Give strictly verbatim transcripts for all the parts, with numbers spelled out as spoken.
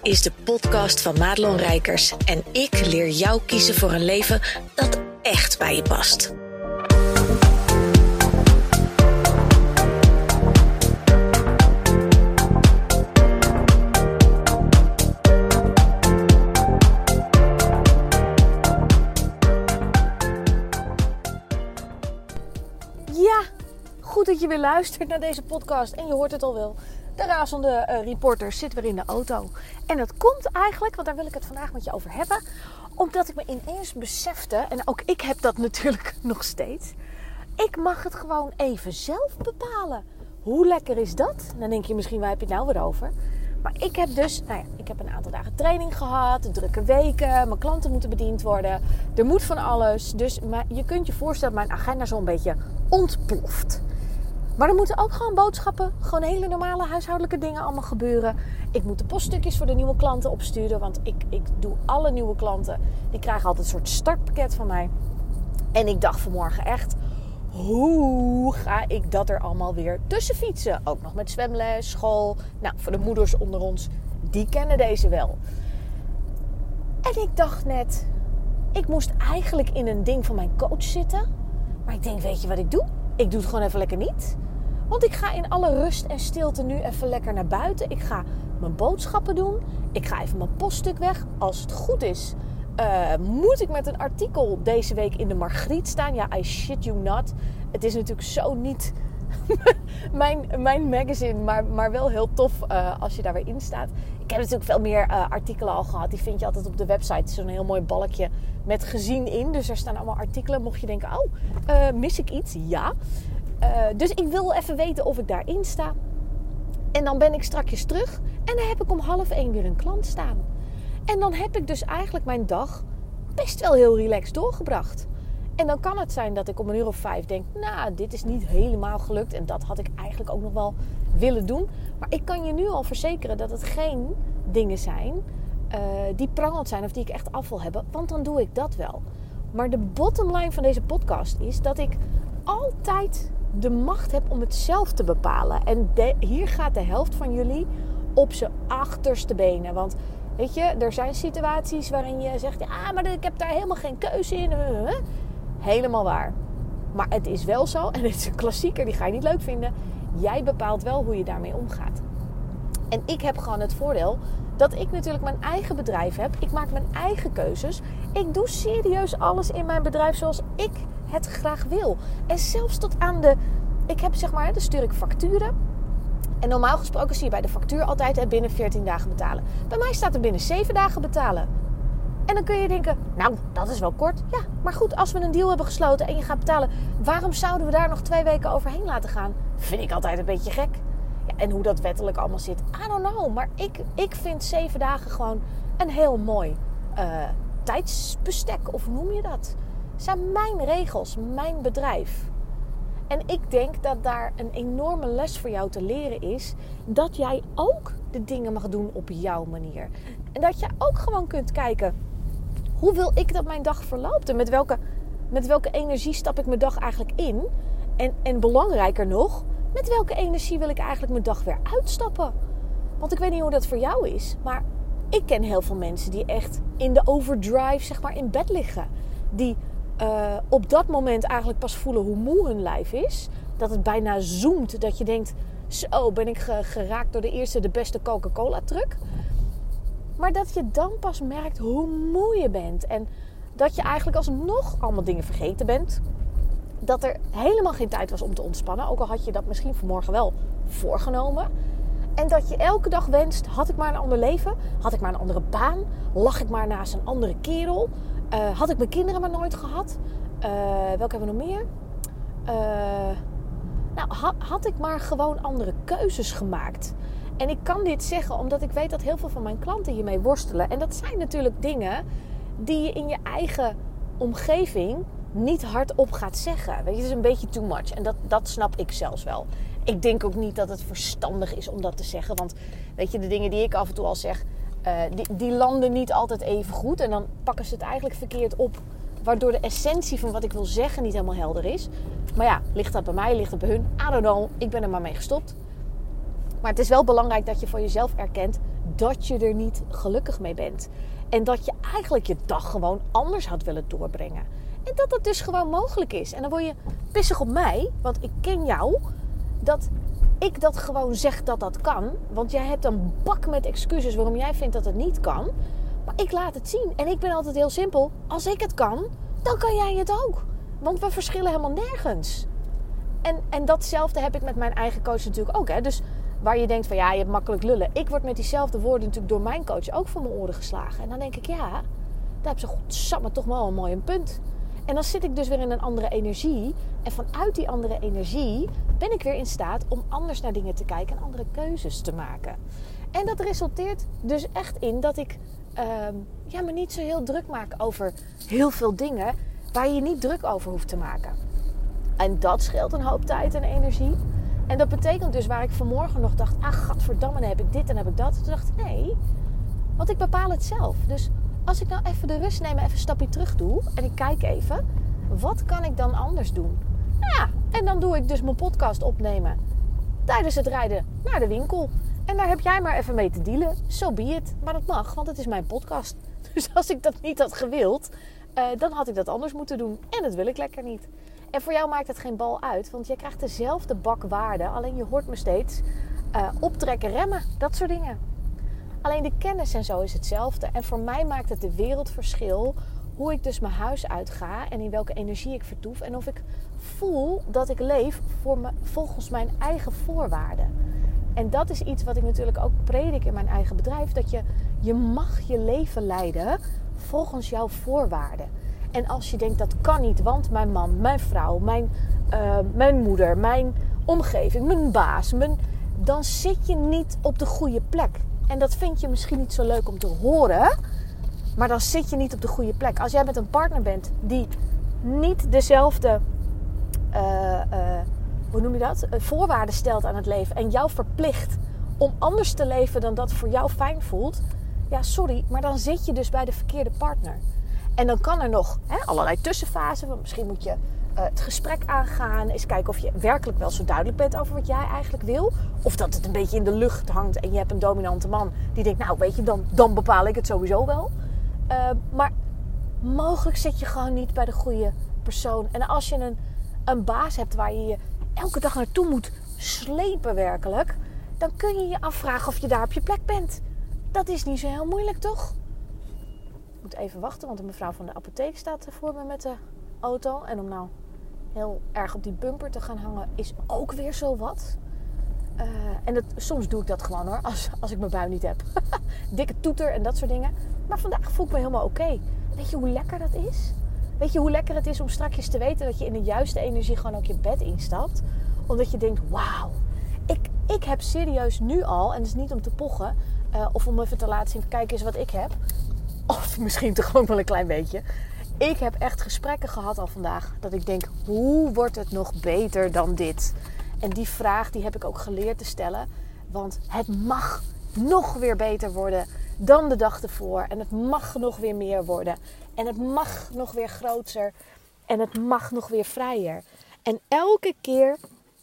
is de podcast van Madelon Rijkers en ik leer jou kiezen voor een leven dat echt bij je past. Ja, goed dat je weer luistert naar deze podcast en je hoort het al wel. De razende uh, reporter zit weer in de auto. En dat komt eigenlijk, want daar wil ik het vandaag met je over hebben, omdat ik me ineens besefte, en ook ik heb dat natuurlijk nog steeds, ik mag het gewoon even zelf bepalen. Hoe lekker is dat? Dan denk je misschien, waar heb je het nou weer over? Maar ik heb dus, nou ja, ik heb een aantal dagen training gehad, drukke weken, mijn klanten moeten bediend worden, er moet van alles. Dus maar je kunt je voorstellen dat mijn agenda zo'n beetje ontploft. Maar er moeten ook gewoon boodschappen, gewoon hele normale huishoudelijke dingen allemaal gebeuren. Ik moet de poststukjes voor de nieuwe klanten opsturen, want ik, ik doe alle nieuwe klanten, die krijgen altijd een soort startpakket van mij. En ik dacht vanmorgen echt, hoe ga ik dat er allemaal weer tussen fietsen? Ook nog met zwemles, school. Nou, voor de moeders onder ons, die kennen deze wel. En ik dacht net, ik moest eigenlijk in een ding van mijn coach zitten. Maar ik denk, weet je wat ik doe? Ik doe het gewoon even lekker niet. Want ik ga in alle rust en stilte nu even lekker naar buiten. Ik ga mijn boodschappen doen. Ik ga even mijn poststuk weg. Als het goed is, uh, moet ik met een artikel deze week in de Margriet staan. Ja, I shit you not. Het is natuurlijk zo niet mijn, mijn magazine, maar, maar wel heel tof uh, als je daar weer in staat. Ik heb natuurlijk veel meer uh, artikelen al gehad. Die vind je altijd op de website. Zo'n heel mooi balkje met gezien in. Dus er staan allemaal artikelen. Mocht je denken, oh, uh, mis ik iets? Ja. Uh, dus ik wil even weten of ik daarin sta. En dan ben ik strakjes terug. En dan heb ik om half één weer een klant staan. En dan heb ik dus eigenlijk mijn dag best wel heel relaxed doorgebracht. En dan kan het zijn dat ik om een uur of vijf denk, nou, dit is niet helemaal gelukt. En dat had ik eigenlijk ook nog wel willen doen. Maar ik kan je nu al verzekeren dat het geen dingen zijn uh, die prangend zijn of die ik echt af wil hebben. Want dan doe ik dat wel. Maar de bottom line van deze podcast is dat ik altijd de macht heb om het zelf te bepalen. En de, hier gaat de helft van jullie op zijn achterste benen. Want weet je, er zijn situaties waarin je zegt, ja, maar ik heb daar helemaal geen keuze in. Helemaal waar. Maar het is wel zo, en het is een klassieker, die ga je niet leuk vinden. Jij bepaalt wel hoe je daarmee omgaat. En ik heb gewoon het voordeel dat ik natuurlijk mijn eigen bedrijf heb. Ik maak mijn eigen keuzes. Ik doe serieus alles in mijn bedrijf zoals ik het graag wil. En zelfs tot aan de... Ik heb zeg maar, dan stuur ik facturen. En normaal gesproken zie je bij de factuur altijd binnen veertien dagen betalen. Bij mij staat er binnen zeven dagen betalen. En dan kun je denken, nou, dat is wel kort. Ja, maar goed, als we een deal hebben gesloten en je gaat betalen, waarom zouden we daar nog twee weken overheen laten gaan? Vind ik altijd een beetje gek. Ja, en hoe dat wettelijk allemaal zit, I don't know. Maar ik, ik vind zeven dagen gewoon een heel mooi uh, tijdsbestek. Of hoe noem je dat? Het zijn mijn regels, mijn bedrijf. En ik denk dat daar een enorme les voor jou te leren is. Dat jij ook de dingen mag doen op jouw manier. En dat je ook gewoon kunt kijken, hoe wil ik dat mijn dag verloopt? En met welke, met welke energie stap ik mijn dag eigenlijk in? En, en belangrijker nog, met welke energie wil ik eigenlijk mijn dag weer uitstappen? Want ik weet niet hoe dat voor jou is. Maar ik ken heel veel mensen die echt in de overdrive, zeg maar, in bed liggen. Die uh, op dat moment eigenlijk pas voelen hoe moe hun lijf is. Dat het bijna zoomt. Dat je denkt, zo ben ik geraakt door de eerste, de beste Coca-Cola-truck. Maar dat je dan pas merkt hoe moe je bent. En dat je eigenlijk alsnog allemaal dingen vergeten bent. Dat er helemaal geen tijd was om te ontspannen. Ook al had je dat misschien vanmorgen wel voorgenomen. En dat je elke dag wenst, had ik maar een ander leven? Had ik maar een andere baan? Lag ik maar naast een andere kerel? Uh, had ik mijn kinderen maar nooit gehad? Uh, welke hebben we nog meer? Uh, nou, ha- had ik maar gewoon andere keuzes gemaakt? En ik kan dit zeggen omdat ik weet dat heel veel van mijn klanten hiermee worstelen. En dat zijn natuurlijk dingen die je in je eigen omgeving niet hardop gaat zeggen. Weet je, het is een beetje too much. En dat, dat snap ik zelfs wel. Ik denk ook niet dat het verstandig is om dat te zeggen. Want weet je, de dingen die ik af en toe al zeg, uh, die, die landen niet altijd even goed. En dan pakken ze het eigenlijk verkeerd op. Waardoor de essentie van wat ik wil zeggen niet helemaal helder is. Maar ja, ligt dat bij mij, ligt dat bij hun? I don't know. Ik ben er maar mee gestopt. Maar het is wel belangrijk dat je voor jezelf erkent, dat je er niet gelukkig mee bent. En dat je eigenlijk je dag gewoon anders had willen doorbrengen. En dat dat dus gewoon mogelijk is. En dan word je pissig op mij, want ik ken jou, dat ik dat gewoon zeg dat dat kan. Want jij hebt een bak met excuses waarom jij vindt dat het niet kan. Maar ik laat het zien. En ik ben altijd heel simpel. Als ik het kan, dan kan jij het ook. Want we verschillen helemaal nergens. En, en datzelfde heb ik met mijn eigen coach natuurlijk ook. Hè? Dus waar je denkt van ja, je hebt makkelijk lullen. Ik word met diezelfde woorden natuurlijk door mijn coach ook voor mijn oren geslagen. En dan denk ik ja, daar heb ze godsamme toch wel een mooi een punt. En dan zit ik dus weer in een andere energie. En vanuit die andere energie ben ik weer in staat om anders naar dingen te kijken en andere keuzes te maken. En dat resulteert dus echt in dat ik uh, ja, me niet zo heel druk maak over heel veel dingen waar je je niet druk over hoeft te maken. En dat scheelt een hoop tijd en energie. En dat betekent dus waar ik vanmorgen nog dacht, ah gadverdamme, dan heb ik dit en heb ik dat. Toen dacht ik, nee, want ik bepaal het zelf. Dus als ik nou even de rust neem en even een stapje terug doe en ik kijk even, wat kan ik dan anders doen? Nou ja, en dan doe ik dus mijn podcast opnemen tijdens het rijden naar de winkel. En daar heb jij maar even mee te dealen. So be it. Maar dat mag, want het is mijn podcast. Dus als ik dat niet had gewild, uh, dan had ik dat anders moeten doen. En dat wil ik lekker niet. En voor jou maakt het geen bal uit, want je krijgt dezelfde bak waarde. Alleen je hoort me steeds uh, optrekken, remmen, dat soort dingen. Alleen de kennis en zo is hetzelfde. En voor mij maakt het de wereldverschil hoe ik dus mijn huis uitga en in welke energie ik vertoef. En of ik voel dat ik leef voor me, volgens mijn eigen voorwaarden. En dat is iets wat ik natuurlijk ook predik in mijn eigen bedrijf. Dat je, je mag je leven leiden volgens jouw voorwaarden. En als je denkt dat kan niet, want mijn man, mijn vrouw, mijn, uh, mijn moeder, mijn omgeving, mijn baas. Mijn, dan zit je niet op de goede plek. En dat vind je misschien niet zo leuk om te horen. Maar dan zit je niet op de goede plek. Als jij met een partner bent die niet dezelfde uh, uh, hoe noem je dat? Uh, voorwaarden stelt aan het leven. En jou verplicht om anders te leven dan dat voor jou fijn voelt. Ja, sorry. Maar dan zit je dus bij de verkeerde partner. En dan kan er nog hè, allerlei tussenfasen. Want misschien moet je uh, het gesprek aangaan. Eens kijken of je werkelijk wel zo duidelijk bent over wat jij eigenlijk wil. Of dat het een beetje in de lucht hangt. En je hebt een dominante man die denkt, nou weet je, dan, dan bepaal ik het sowieso wel. Uh, maar mogelijk zit je gewoon niet bij de goede persoon. En als je een, een baas hebt waar je je elke dag naartoe moet slepen werkelijk. Dan kun je je afvragen of je daar op je plek bent. Dat is niet zo heel moeilijk, toch? Ik moet even wachten, want de mevrouw van de apotheek staat voor me met de auto. En om nou heel erg op die bumper te gaan hangen is ook weer zo wat. Uh, en dat, soms doe ik dat gewoon hoor, als, als ik mijn bui niet heb. Dikke toeter en dat soort dingen. Maar vandaag voel ik me helemaal oké. Okay. Weet je hoe lekker dat is? Weet je hoe lekker het is om straks te weten dat je in de juiste energie gewoon ook je bed instapt? Omdat je denkt, wauw, ik, ik heb serieus nu al, en het is niet om te pochen, uh, of om even te laten zien, kijk eens wat ik heb. Of misschien toch ook wel een klein beetje. Ik heb echt gesprekken gehad al vandaag. Dat ik denk, hoe wordt het nog beter dan dit? En die vraag die heb ik ook geleerd te stellen. Want het mag nog weer beter worden dan de dag ervoor. En het mag nog weer meer worden. En het mag nog weer groter. En het mag nog weer vrijer. En elke keer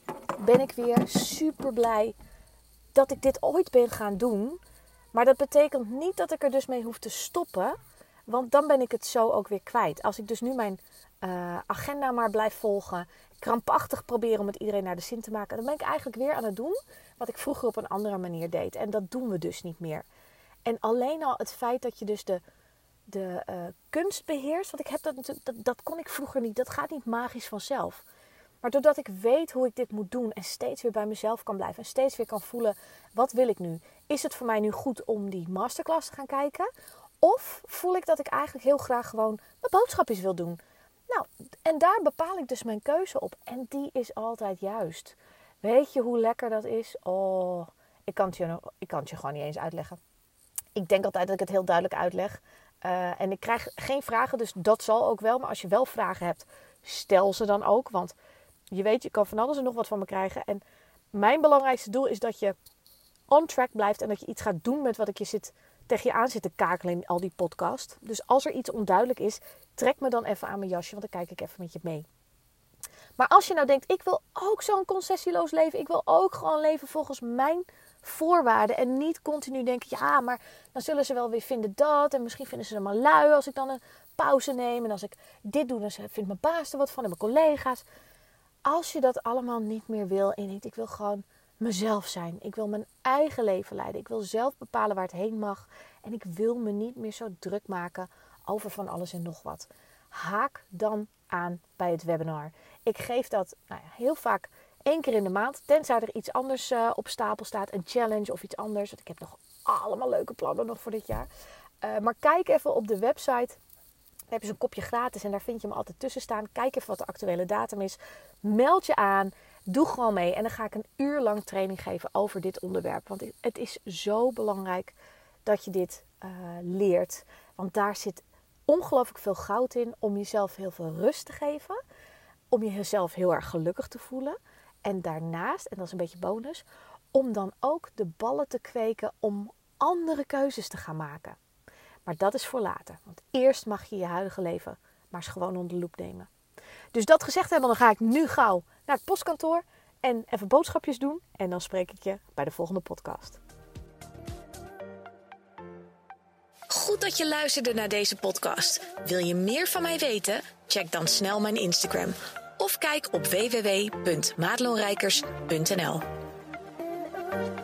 ben ik weer super blij dat ik dit ooit ben gaan doen. Maar dat betekent niet dat ik er dus mee hoef te stoppen. Want dan ben ik het zo ook weer kwijt. Als ik dus nu mijn uh, agenda maar blijf volgen. Krampachtig proberen om het iedereen naar de zin te maken. Dan ben ik eigenlijk weer aan het doen wat ik vroeger op een andere manier deed. En dat doen we dus niet meer. En alleen al het feit dat je dus de, de uh, kunst beheerst. Want ik heb dat natuurlijk, dat, dat kon ik vroeger niet. Dat gaat niet magisch vanzelf. Maar doordat ik weet hoe ik dit moet doen en steeds weer bij mezelf kan blijven. En steeds weer kan voelen, wat wil ik nu? Is het voor mij nu goed om die masterclass te gaan kijken? Of voel ik dat ik eigenlijk heel graag gewoon mijn boodschapjes wil doen? Nou, en daar bepaal ik dus mijn keuze op. En die is altijd juist. Weet je hoe lekker dat is? Oh, ik kan het je, ik kan het je gewoon niet eens uitleggen. Ik denk altijd dat ik het heel duidelijk uitleg. Uh, en ik krijg geen vragen, dus dat zal ook wel. Maar als je wel vragen hebt, stel ze dan ook. Want je weet, je kan van alles en nog wat van me krijgen. En mijn belangrijkste doel is dat je on track blijft. En dat je iets gaat doen met wat ik je zit, tegen je aan zit te kakelen in al die podcast. Dus als er iets onduidelijk is, trek me dan even aan mijn jasje. Want dan kijk ik even met je mee. Maar als je nou denkt, ik wil ook zo'n concessieloos leven. Ik wil ook gewoon leven volgens mijn voorwaarden. En niet continu denken, ja, maar dan zullen ze wel weer vinden dat. En misschien vinden ze het maar lui als ik dan een pauze neem. En als ik dit doe, dan vindt mijn baas er wat van en mijn collega's. Als je dat allemaal niet meer wil en niet, ik wil gewoon mezelf zijn. Ik wil mijn eigen leven leiden. Ik wil zelf bepalen waar het heen mag. En ik wil me niet meer zo druk maken over van alles en nog wat. Haak dan aan bij het webinar. Ik geef dat nou ja, heel vaak één keer in de maand. Tenzij er iets anders uh, op stapel staat. Een challenge of iets anders. Want ik heb nog allemaal leuke plannen nog voor dit jaar. Uh, maar kijk even op de website. Dan heb je zo'n kopje gratis en daar vind je hem altijd tussen staan. Kijk even wat de actuele datum is. Meld je aan. Doe gewoon mee. En dan ga ik een uur lang training geven over dit onderwerp. Want het is zo belangrijk dat je dit uh, leert. Want daar zit ongelooflijk veel goud in om jezelf heel veel rust te geven. Om jezelf heel erg gelukkig te voelen. En daarnaast, en dat is een beetje bonus, om dan ook de ballen te kweken om andere keuzes te gaan maken. Maar dat is voor later. Want eerst mag je je huidige leven maar eens gewoon onder de loep nemen. Dus dat gezegd hebben, dan ga ik nu gauw naar het postkantoor en even boodschapjes doen. En dan spreek ik je bij de volgende podcast. Goed dat je luisterde naar deze podcast. Wil je meer van mij weten? Check dan snel mijn Instagram. Of kijk op w w w punt madelonrijkers punt n l.